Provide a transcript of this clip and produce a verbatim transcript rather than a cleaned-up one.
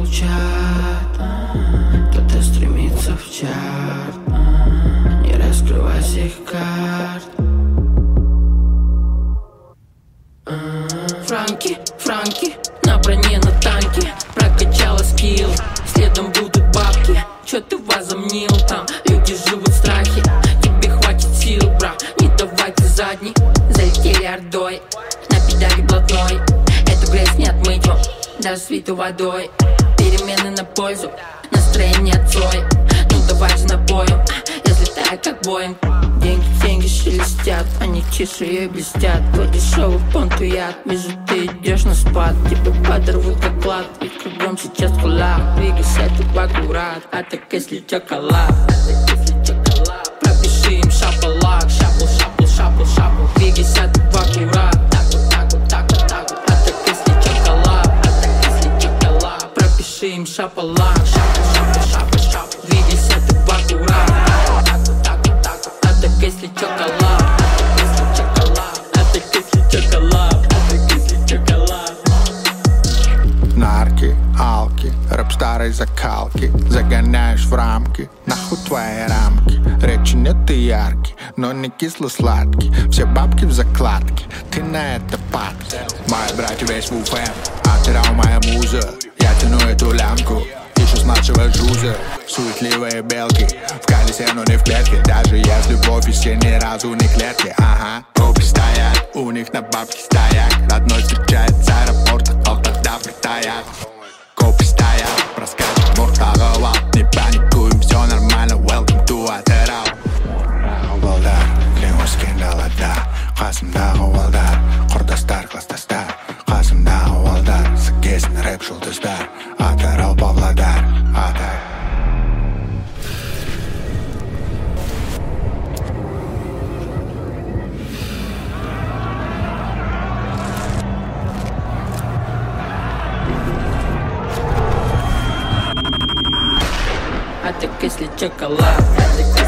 молчат, кто-то стремится в чарт. Не раскрывай всех карт. Франки, франки, на броне, на танке. Прокачала скилл, следом будут бабки. Чё ты возомнил там? Люди живут в страхе. Тебе хватит сил, брат, не давай ты задний. Залетели ордой, на педали блатной. Эту грязь не отмыть вам, даже свиту водой. Перемены на пользу, настроение отцой. Ну давай же напоем, я взлетаю как Боинг. Деньги, деньги шелестят, они тише и блестят. Твой дешевый понтуят, вижу, ты идешь на спад. Тебя подорвут как клад, ведь кругом сейчас коллап. Двигайся ты в аккурат, а так если чё коллап. Пропиши им шапалак, шапл, шапл, шапл, шапл. Двигайся ты в аккурат, так вот, так вот, так вот, так вот. А так если чё коллап, а так если чё коллап. Пропиши им шапалак, шапл, шапл, шапл, шапл. Двигайся ты в аккурат. Если чоколад, если чоколад, а так если чоколад, а так если чоколад. Нарки, алки, рэп старой закалки. Загоняешь в рамки, нахуй твои рамки. Речи нет и яркий, но не кисло-сладкий. Все бабки в закладке, ты на это падки. Мои братья весь в УФМ, а ты рау моя муза. Я тяну эту лямку, еще смачиваю жузы. Суетливые белки в колесе, но не в клетке. Даже если в офисе ни разу не клетки. Ага, копы стоят, у них на бабки стоят. Родной встречает с аэропорта, он тогда притаят. Копы стоят, проскачет муртағы вал. Не паникуем, все нормально, welcome to Атырау. Балдар, кілең өскен далада. Қасымдағы балдар, құрдастар, кластастар. Қасымдағы балдар, сікесін рэп жұлдыздар. Атырау, Павлодар, Атырау. А так если чоколад, а так